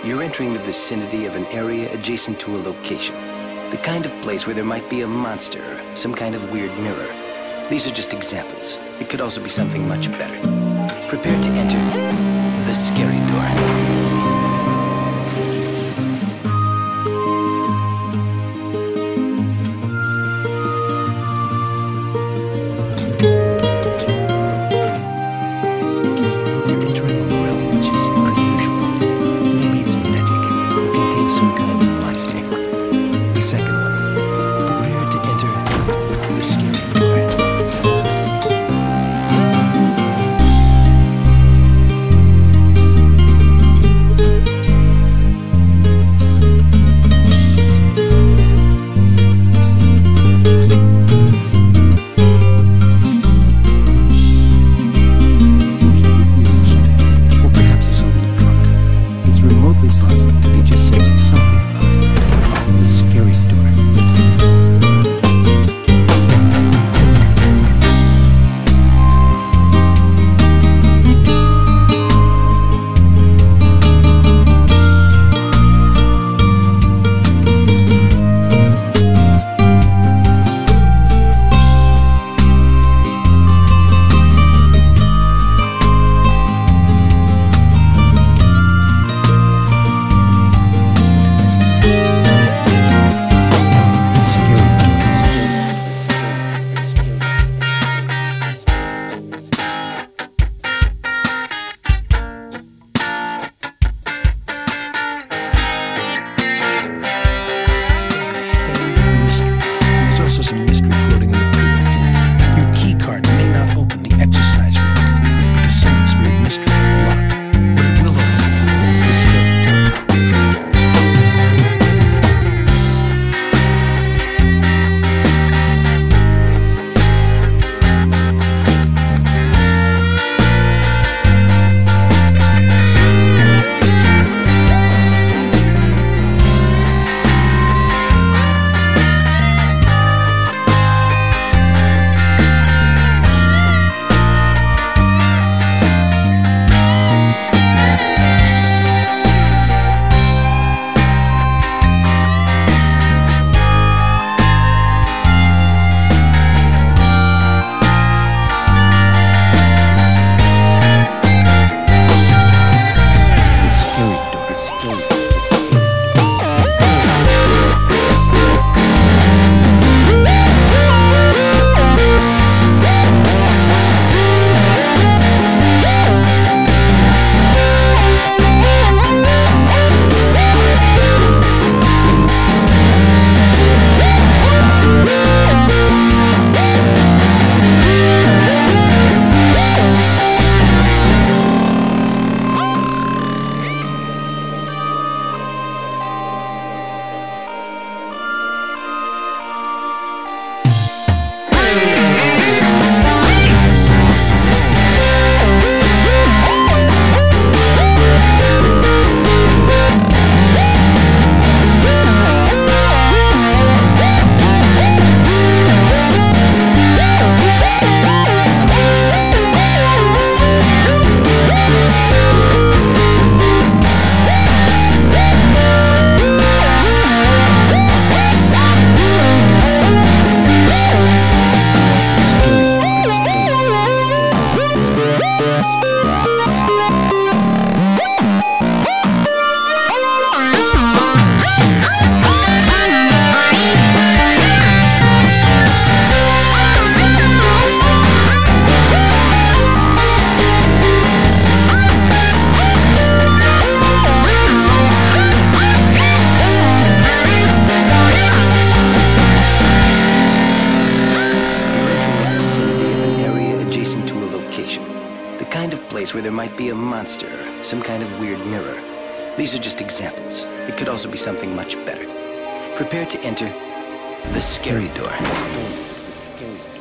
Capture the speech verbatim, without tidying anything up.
You're entering the vicinity of an area adjacent to a location. The kind of place where there might be a monster or some kind of weird mirror. These are just examples. It could also be something much better. Prepare to enter the scary door. Where there might be a monster or some kind of weird mirror. These are just examples. It could also be something much better. Prepare to enter the scary door.